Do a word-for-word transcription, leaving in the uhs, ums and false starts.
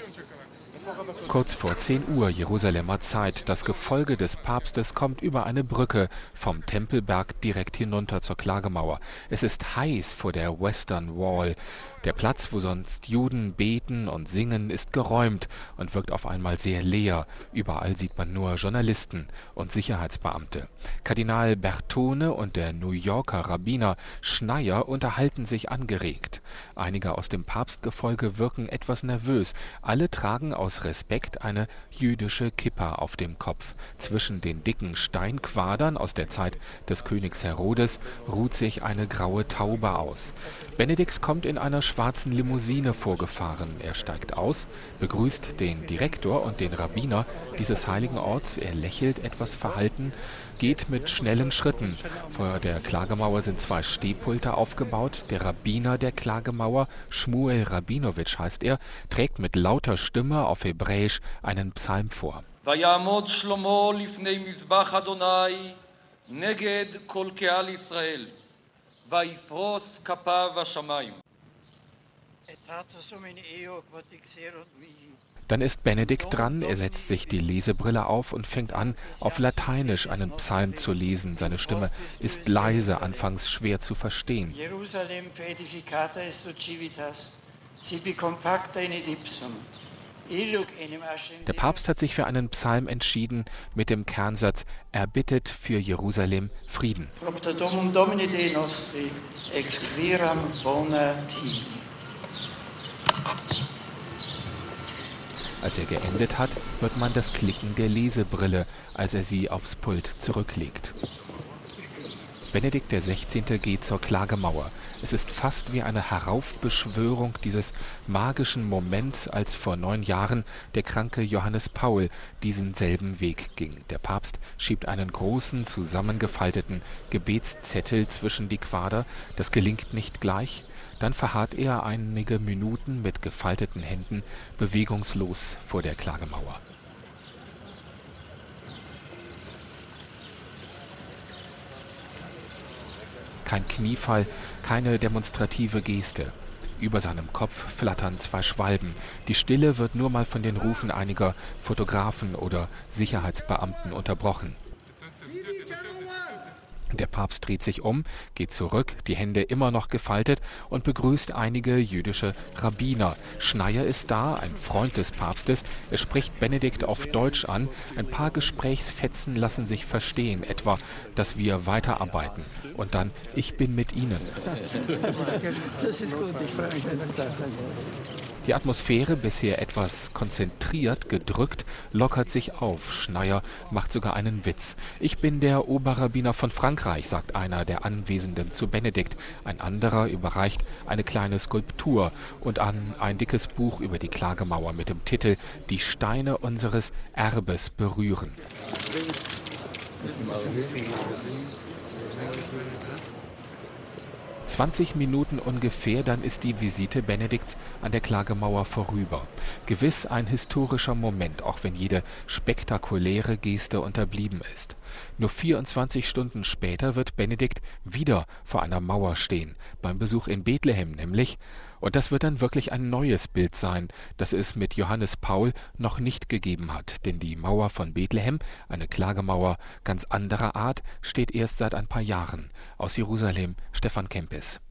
Kurz vor zehn Uhr Jerusalemer Zeit. Das Gefolge des Papstes kommt über eine Brücke vom Tempelberg direkt hinunter zur Klagemauer. Es ist heiß vor der Western Wall. Der Platz, wo sonst Juden beten und singen, ist geräumt und wirkt auf einmal sehr leer. Überall sieht man nur Journalisten und Sicherheitsbeamte. Kardinal Bertone und der New Yorker Rabbiner Schneier unterhalten sich angeregt. Einige aus dem Papstgefolge wirken etwas nervös. Alle tragen aus Respekt eine jüdische Kippa auf dem Kopf. Zwischen den dicken Steinquadern aus der Zeit des Königs Herodes ruht sich eine graue Taube aus. Benedikt kommt in einer schwarzen Limousine vorgefahren. Er steigt aus, begrüßt den Direktor und den Rabbiner dieses heiligen Orts. Er lächelt etwas verhalten, geht mit schnellen Schritten. Vor der Klagemauer sind zwei Stehpulte aufgebaut. Der Rabbiner der Klagemauer, Shmuel Rabinowitsch heißt er, trägt mit lauter Stimme auf Hebräisch einen Psalm vor. ויעמוד שלמה לפני מזבח אדוני נגד כל קהל ישראל ויפרוס כפיו השמיים. Dann ist Benedikt dran, er setzt sich die Lesebrille auf und fängt an, auf Lateinisch einen Psalm zu lesen. Seine Stimme ist leise, anfangs schwer zu verstehen. Jerusalem edificata est civitas, sibi compacta in ipsum. Der Papst hat sich für einen Psalm entschieden mit dem Kernsatz: Er bittet für Jerusalem Frieden. Als er geendet hat, hört man das Klicken der Lesebrille, als er sie aufs Pult zurücklegt. Benedikt der Sechzehnte geht zur Klagemauer. Es ist fast wie eine Heraufbeschwörung dieses magischen Moments, als vor neun Jahren der kranke Johannes Paul diesen selben Weg ging. Der Papst schiebt einen großen, zusammengefalteten Gebetszettel zwischen die Quader. Das gelingt nicht gleich. Dann verharrt er einige Minuten mit gefalteten Händen bewegungslos vor der Klagemauer. Kein Kniefall, keine demonstrative Geste. Über seinem Kopf flattern zwei Schwalben. Die Stille wird nur mal von den Rufen einiger Fotografen oder Sicherheitsbeamten unterbrochen. Der Papst dreht sich um, geht zurück, die Hände immer noch gefaltet, und begrüßt einige jüdische Rabbiner. Schneier ist da, ein Freund des Papstes. Er spricht Benedikt auf Deutsch an. Ein paar Gesprächsfetzen lassen sich verstehen, etwa, dass wir weiterarbeiten. Und dann: Ich bin mit Ihnen. Das ist gut, ich freue mich, dass Sie da sind. Die Atmosphäre, bisher etwas konzentriert, gedrückt, lockert sich auf. Schneier macht sogar einen Witz. Ich bin der Oberrabbiner von Frankreich, sagt einer der Anwesenden zu Benedikt. Ein anderer überreicht eine kleine Skulptur und an ein dickes Buch über die Klagemauer mit dem Titel »Die Steine unseres Erbes berühren«. zwanzig Minuten ungefähr, dann ist die Visite Benedikts an der Klagemauer vorüber. Gewiss ein historischer Moment, auch wenn jede spektakuläre Geste unterblieben ist. Nur vierundzwanzig Stunden später wird Benedikt wieder vor einer Mauer stehen, beim Besuch in Bethlehem nämlich. Und das wird dann wirklich ein neues Bild sein, das es mit Johannes Paul noch nicht gegeben hat. Denn die Mauer von Bethlehem, eine Klagemauer ganz anderer Art, steht erst seit ein paar Jahren. Aus Jerusalem, Stefan Kempis.